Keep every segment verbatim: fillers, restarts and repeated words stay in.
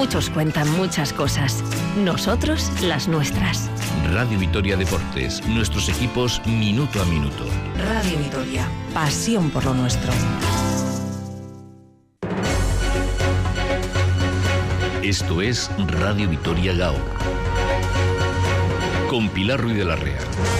Muchos cuentan muchas cosas. Nosotros las nuestras. Radio Vitoria Deportes. Nuestros equipos minuto a minuto. Radio Vitoria. Pasión por lo nuestro. Esto es Radio Vitoria Gao. Con Pilar Ruiz de la Rea.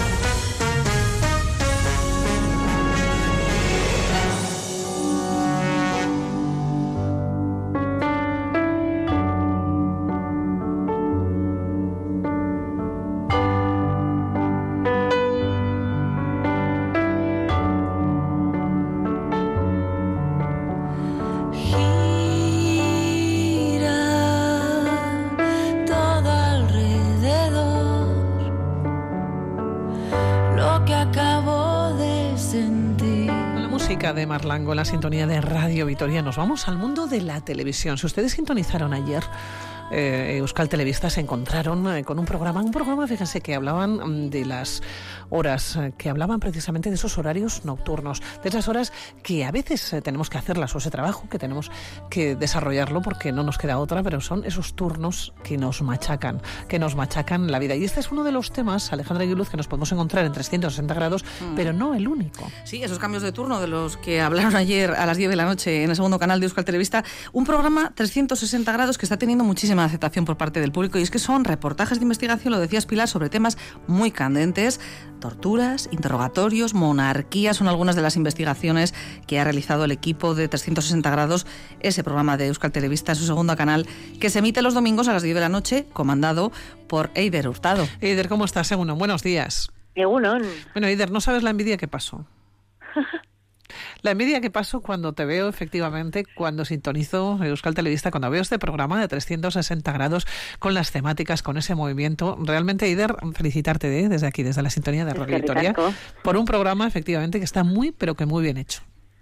De Marlango, la sintonía de Radio Vitoria. Nos vamos al mundo de la televisión. Si ustedes sintonizaron ayer, eh, Euskal Telebista se encontraron eh, con un programa, un programa, fíjense, que hablaban de las horas, eh, que hablaban precisamente de esos horarios nocturnos, de esas horas que a veces eh, tenemos que hacerlas, o ese trabajo que tenemos que desarrollarlo porque no nos queda otra, pero son esos turnos que nos machacan, que nos machacan la vida. Y este es uno de los temas, Alejandra Aguiluz, que nos podemos encontrar en trescientos sesenta grados, mm. pero no el único. Sí, esos cambios de turno de los que hablaron ayer a las diez de la noche en el segundo canal de Euskal Telebista, un programa trescientos sesenta grados que está teniendo muchísima aceptación por parte del público, y es que son reportajes de investigación, lo decías Pilar, sobre temas muy candentes: torturas, interrogatorios, monarquía. Son algunas de las investigaciones que ha realizado el equipo de trescientos sesenta grados, ese programa de Euskal Telebista en su segundo canal, que se emite los domingos a las diez de la noche, comandado por Eider Hurtado. Eider, ¿cómo estás? Egunon, buenos días. Egunon. Bueno, Eider, no sabes la envidia que pasó. La envidia que paso cuando te veo, efectivamente, cuando sintonizo Euskal Telebista, cuando veo este programa de trescientos sesenta grados con las temáticas, con ese movimiento. Realmente, Eider, felicitarte ¿eh? desde aquí, desde la sintonía de Radio Vitoria, por un programa, efectivamente, que está muy, pero que muy bien hecho.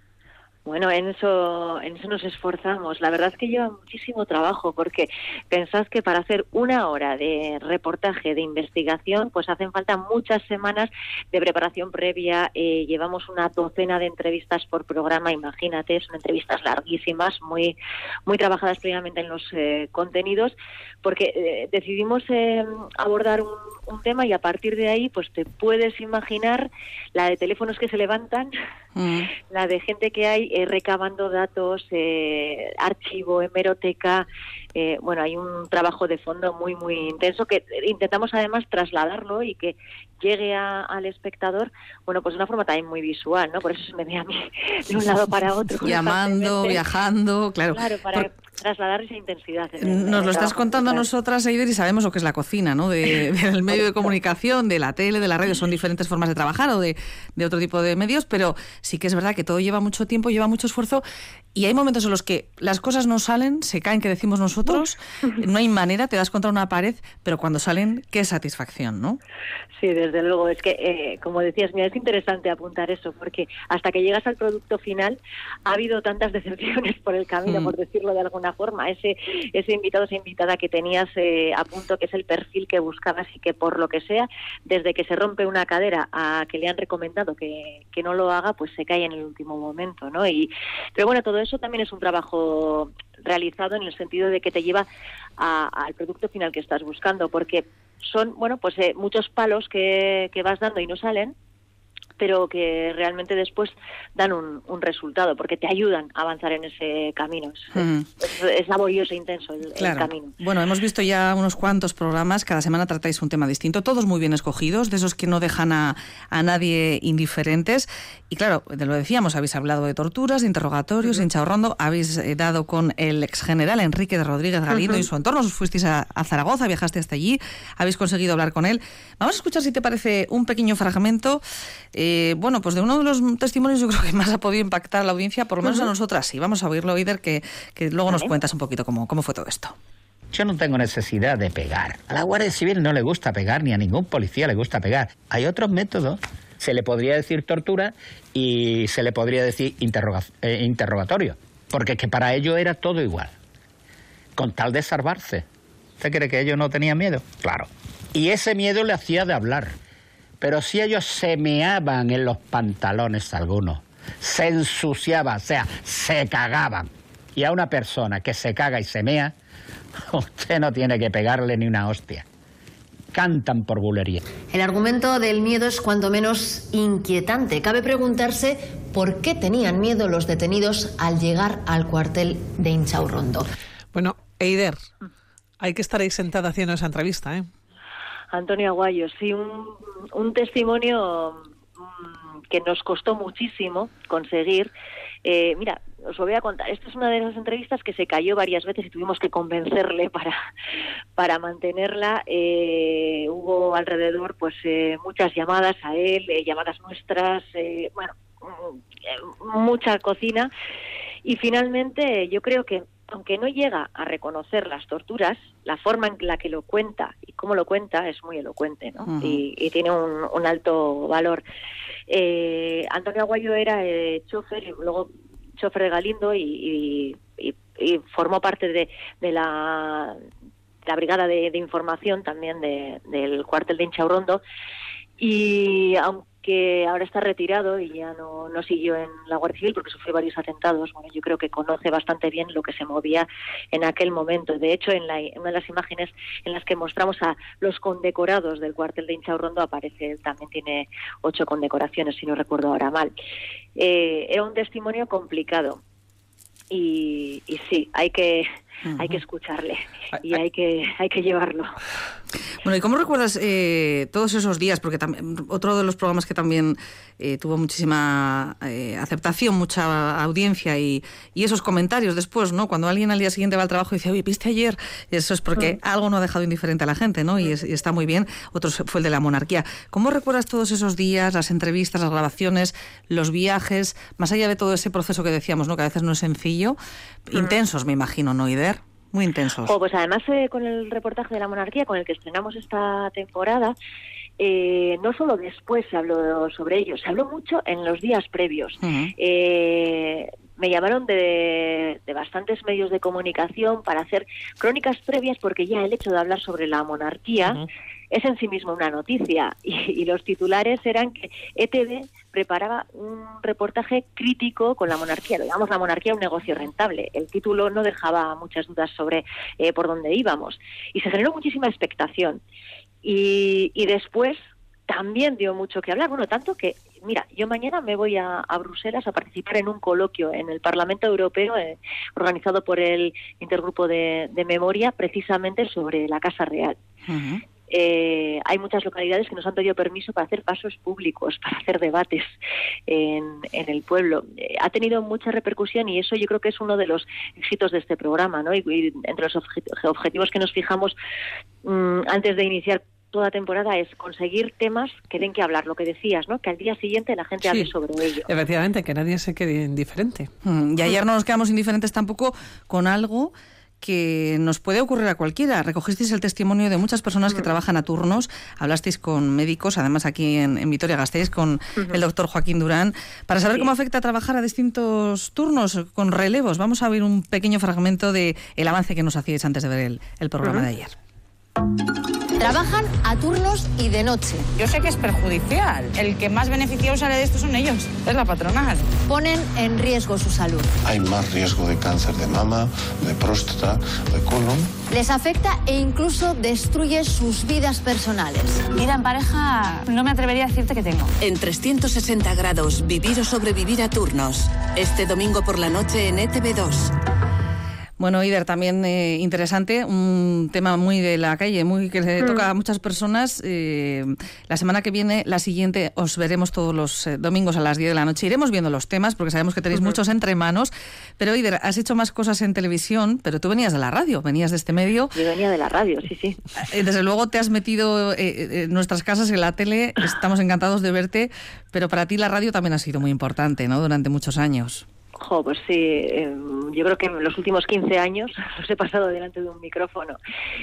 Bueno, en eso, en eso nos esforzamos. La verdad es que lleva muchísimo trabajo, porque pensad que para hacer una hora de reportaje, de investigación, pues hacen falta muchas semanas de preparación previa. Eh, llevamos una docena de entrevistas por programa, imagínate, son entrevistas larguísimas, muy, muy trabajadas previamente en los eh, contenidos, porque eh, decidimos eh, abordar un, un tema, y a partir de ahí, pues te puedes imaginar la de teléfonos que se levantan, mm. la de gente que hay Eh, recabando datos, eh, archivo, hemeroteca. Eh, bueno, hay un trabajo de fondo muy, muy intenso que intentamos además trasladarlo y que llegue a, al espectador, bueno, pues de una forma también muy visual, ¿no? Por eso se me ve a mí de un lado para otro. Llamando, viajando, claro. Claro, para Por... trasladar esa intensidad. Nos lo estás contando a nosotras, Eider, y sabemos lo que es la cocina, ¿no? De, del medio de comunicación, de la tele, de la radio. Son diferentes formas de trabajar o de, de otro tipo de medios, pero sí que es verdad que todo lleva mucho tiempo, lleva mucho esfuerzo, y hay momentos en los que las cosas no salen, se caen, que decimos nosotros, no hay manera, te das contra una pared, pero cuando salen, qué satisfacción, ¿no? Sí, desde luego. Es que, eh, como decías, mira, es interesante apuntar eso, porque hasta que llegas al producto final ha habido tantas decepciones por el camino, mm. por decirlo de alguna forma. Ese ese invitado, esa invitada que tenías eh, a punto, que es el perfil que buscabas, y que por lo que sea, desde que se rompe una cadera a que le han recomendado que, que no lo haga, pues se cae en el último momento, ¿no? Y pero bueno, todo eso también es un trabajo realizado en el sentido de que te lleva a, al producto final que estás buscando, porque son, bueno, pues eh, muchos palos que, que vas dando y no salen, pero que realmente después dan un, un resultado, porque te ayudan a avanzar en ese camino. Es, mm. es, es laborioso e intenso el, claro. el camino. Bueno, hemos visto ya unos cuantos programas, cada semana tratáis un tema distinto, todos muy bien escogidos, de esos que no dejan a, a nadie indiferentes. Y claro, lo decíamos, habéis hablado de torturas, de interrogatorios, uh-huh. hinchahorrondo, habéis eh, dado con el exgeneral Enrique de Rodríguez Galindo uh-huh. y su entorno, os fuisteis a, a Zaragoza, viajaste hasta allí, habéis conseguido hablar con él. Vamos a escuchar, si te parece, un pequeño fragmento, eh, bueno, pues de uno de los testimonios yo creo que más ha podido impactar a la audiencia, por lo menos uh-huh. a nosotras, sí. Vamos a oírlo, Eider, que, que luego vale. nos cuentas un poquito cómo, cómo fue todo esto. Yo no tengo necesidad de pegar. A la Guardia Civil no le gusta pegar, ni a ningún policía le gusta pegar. Hay otros métodos. Se le podría decir tortura y se le podría decir interroga- eh, interrogatorio, porque es que para ellos era todo igual, con tal de salvarse. ¿Usted cree que ellos no tenían miedo? Claro. Y ese miedo le hacía de hablar. Pero si ellos se meaban en los pantalones algunos, se ensuciaban, o sea, se cagaban, Y a una persona que se caga y se mea, usted no tiene que pegarle ni una hostia. Cantan por bulería. El argumento del miedo es cuanto menos inquietante. Cabe preguntarse por qué tenían miedo los detenidos al llegar al cuartel de Inchaurrondo. Bueno, Eider, hay que estar ahí sentada haciendo esa entrevista, ¿eh? Antonio Aguayo, sí, un, un testimonio que nos costó muchísimo conseguir. Eh, mira, os lo voy a contar. Esta es una de esas entrevistas que se cayó varias veces y tuvimos que convencerle para, para mantenerla. Eh, hubo alrededor pues eh, muchas llamadas a él, eh, llamadas nuestras, eh, bueno, eh, mucha cocina. Y finalmente yo creo que, aunque no llega a reconocer las torturas, la forma en la que lo cuenta y cómo lo cuenta es muy elocuente, ¿no? Uh-huh. y, y tiene un, un alto valor. Eh, Antonio Aguayo era eh, chofer y luego chofer de Galindo y, y, y, y formó parte de, de la, la brigada de, de información también de, del cuartel de Inchaurrondo. Y aunque ahora está retirado y ya no, no siguió en la Guardia Civil porque sufrió varios atentados, bueno, yo creo que conoce bastante bien lo que se movía en aquel momento. De hecho, en, la, en una de las imágenes en las que mostramos a los condecorados del cuartel de Inchaurrondo aparece, también tiene ocho condecoraciones, si no recuerdo ahora mal. Eh, era un testimonio complicado y, y sí, hay que... Uh-huh. Hay que escucharle y hay que hay que llevarlo. Bueno, ¿y cómo recuerdas eh, todos esos días? Porque también otro de los programas que también eh, tuvo muchísima eh, aceptación, mucha audiencia y, y esos comentarios después, ¿no? Cuando alguien al día siguiente va al trabajo y dice, oye, ¿viste ayer? Eso es porque uh-huh. algo no ha dejado indiferente a la gente, ¿no? Y, es, y está muy bien. Otro fue el de la monarquía. ¿Cómo recuerdas todos esos días, las entrevistas, las grabaciones, los viajes, más allá de todo ese proceso que decíamos, ¿no? Que a veces no es sencillo, uh-huh. intensos, me imagino, ¿no, Eider? Muy intensos. Oh, pues además eh, con el reportaje de la monarquía con el que estrenamos esta temporada, eh, no solo después se habló sobre ello, se habló mucho en los días previos. Uh-huh. Eh, me llamaron de, de bastantes medios de comunicación para hacer crónicas previas porque ya el hecho de hablar sobre la monarquía uh-huh. es en sí mismo una noticia y, y los titulares eran que E T V preparaba un reportaje crítico con la monarquía, digamos la monarquía un negocio rentable. El título no dejaba muchas dudas sobre eh, por dónde íbamos y se generó muchísima expectación y, y después también dio mucho que hablar, bueno, tanto que, mira, yo mañana me voy a, a Bruselas a participar en un coloquio en el Parlamento Europeo eh, organizado por el Intergrupo de, de Memoria precisamente sobre la Casa Real. Uh-huh. Eh, hay muchas localidades que nos han pedido permiso para hacer pasos públicos, para hacer debates en, en el pueblo. Eh, ha tenido mucha repercusión y eso yo creo que es uno de los éxitos de este programa, ¿no? Y, y entre los objet- objetivos que nos fijamos mmm, antes de iniciar toda temporada es conseguir temas que den que hablar, lo que decías, ¿no? Que al día siguiente la gente sí, hable sobre ello. Efectivamente, que nadie se quede indiferente. Mm, y ayer no nos quedamos indiferentes tampoco con algo que nos puede ocurrir a cualquiera. Recogisteis el testimonio de muchas personas que trabajan a turnos, hablasteis con médicos, además aquí en, en Vitoria-Gasteiz, con uh-huh. el doctor Joaquín Durán, para saber sí. cómo afecta trabajar a distintos turnos con relevos. Vamos a ver un pequeño fragmento de el avance que nos hacíais antes de ver el, el programa uh-huh. de ayer. Trabajan a turnos y de noche. Yo sé que es perjudicial. El que más beneficiado sale de esto son ellos, es la patronal. Ponen en riesgo su salud. Hay más riesgo de cáncer de mama, de próstata, de colon. Les afecta e incluso destruye sus vidas personales. Vida en pareja, no me atrevería a decirte que tengo. En trescientos sesenta grados, vivir o sobrevivir a turnos. Este domingo por la noche en E T V dos. Bueno, Eider, también eh, interesante, un tema muy de la calle, muy que le toca a muchas personas. Eh, la semana que viene, la siguiente, os veremos todos los eh, domingos a las diez de la noche. Iremos viendo los temas, porque sabemos que tenéis uh-huh. muchos entre manos. Pero, Eider, has hecho más cosas en televisión, pero tú venías de la radio, venías de este medio. Yo venía de la radio, sí, sí. Desde luego te has metido eh, en nuestras casas, en la tele, estamos encantados de verte, pero para ti la radio también ha sido muy importante, ¿no?, durante muchos años. Jo, pues sí, eh, yo creo que en los últimos quince años los he pasado delante de un micrófono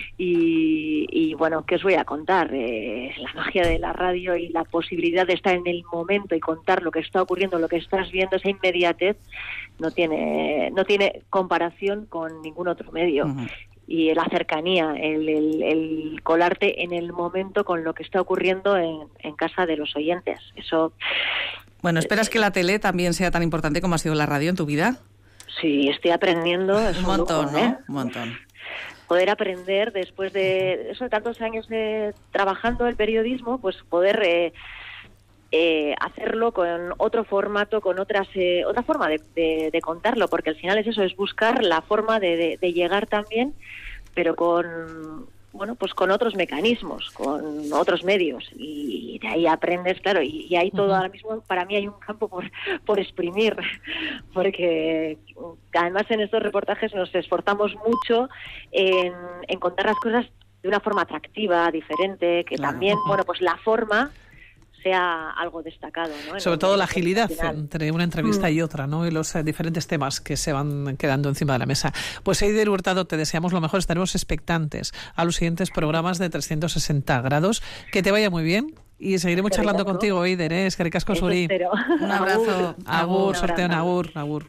y, y bueno, ¿qué os voy a contar? Eh, la magia de la radio y la posibilidad de estar en el momento y contar lo que está ocurriendo, lo que estás viendo, esa inmediatez, no tiene, no tiene comparación con ningún otro medio. Uh-huh. Y la cercanía, el, el, el colarte en el momento con lo que está ocurriendo en, en casa de los oyentes, eso... Bueno, ¿esperas que la tele también sea tan importante como ha sido la radio en tu vida? Sí, estoy aprendiendo. Es un un montón, lujo, ¿no? ¿eh? Un montón. Poder aprender después de eso, de tantos años de trabajando el periodismo, pues poder eh, eh, hacerlo con otro formato, con otras eh, otra forma de, de, de contarlo, porque al final es eso, es buscar la forma de, de, de llegar también, pero con bueno, pues con otros mecanismos, con otros medios, y de ahí aprendes, claro, y, y ahí todo, uh-huh. ahora mismo para mí hay un campo por, por exprimir, porque además en estos reportajes nos esforzamos mucho en, en contar las cosas de una forma atractiva, diferente, que claro. también, bueno, pues la forma sea algo destacado, ¿no? Sobre todo la agilidad entre una entrevista mm. y otra, ¿no? Y los eh, diferentes temas que se van quedando encima de la mesa. Pues Eider Hurtado, te deseamos lo mejor, estaremos expectantes a los siguientes programas de trescientos sesenta grados. Que te vaya muy bien y seguiremos charlando contigo, Eider, ¿eh? Eskerrik asko zuri. Un abrazo. Agur, sorteon, agur, agur.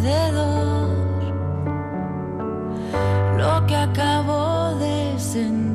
Acabo de sentir.